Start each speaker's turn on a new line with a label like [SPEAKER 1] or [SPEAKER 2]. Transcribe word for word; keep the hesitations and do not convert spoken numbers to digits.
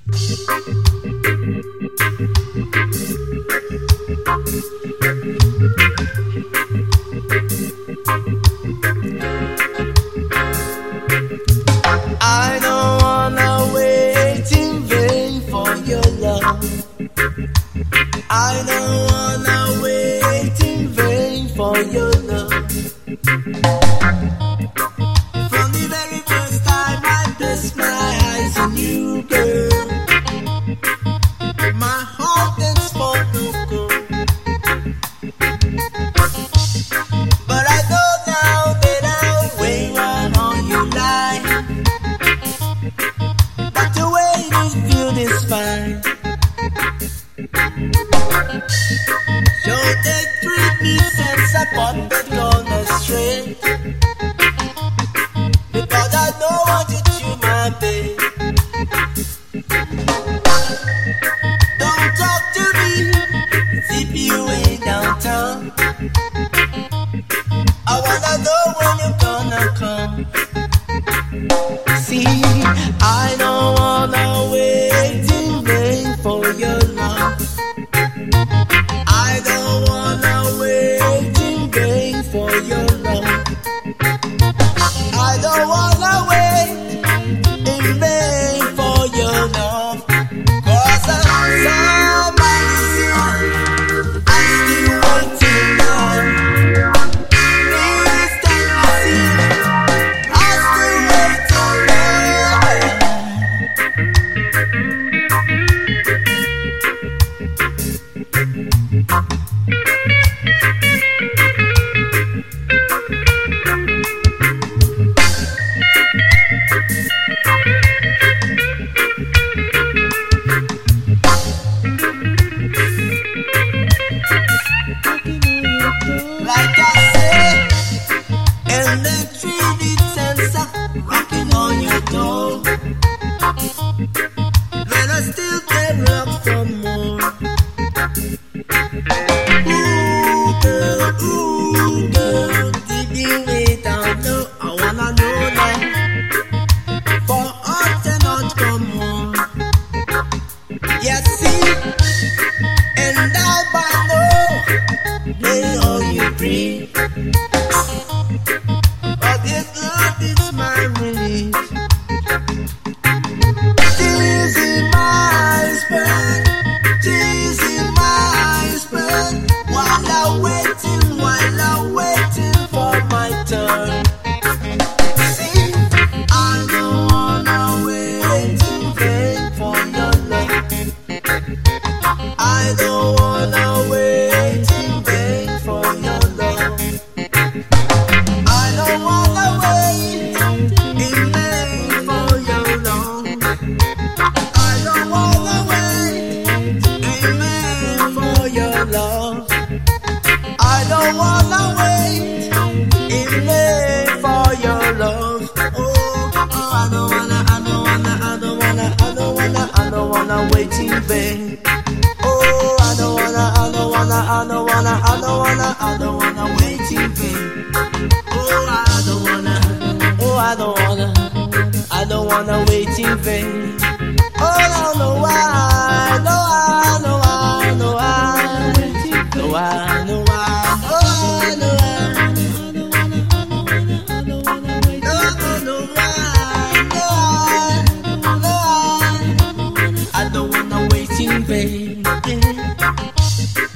[SPEAKER 1] I don't wanna wait in vain for your love. I don't wanna wait in vain for your love. From the very first time I placed my eyes on you, girl, my heart is for no good. But I know now that I'm way one on you lie. But the way you feel is fine. So they treat me since I bought the gun astray. Because I don't want you to my babe. Don't talk to me, zip you way downtown. I wanna know when you're gonna come. See, I don't wanna wait in vain for your love. I don't wanna wait in vain for your love. I don't wanna wait in vain for your love. Cause I'm somebody's young. I'm still waiting now. Please take me see. I'm still waiting now. Like I said, electric sensor rocking on your door. Let us still get up for more. Ooh, girl, ooh, girl, did you lay down low? I wanna know that. For us to not come home. Yes, see, and I by know lay on you breathe. But this love is my release. Tears in my iceberg, tears in my iceberg. While I'm waiting, while I'm waiting for my turn. See, I don't wanna wait in vain for your love. I don't wanna wait in vain for your love. I don't wanna wait in vain for your love. I don't wanna wait in vain for your love. I don't wanna wait in vain for your love. Oh, oh, I don't wanna, I don't wanna, I don't wanna, I don't wanna, I don't wanna wait in vain. Oh, I don't wanna, I don't wanna, I don't wanna, I don't wanna, I don't wanna wait in vain. Oh, I don't wanna, oh, I don't wanna, I don't wanna wait in vain. Oh, I know why, no, I know why, no, I, no, I, no, I, oh, I know why. No, no, no, why, no, I, no, I, I don't wanna wait in vain.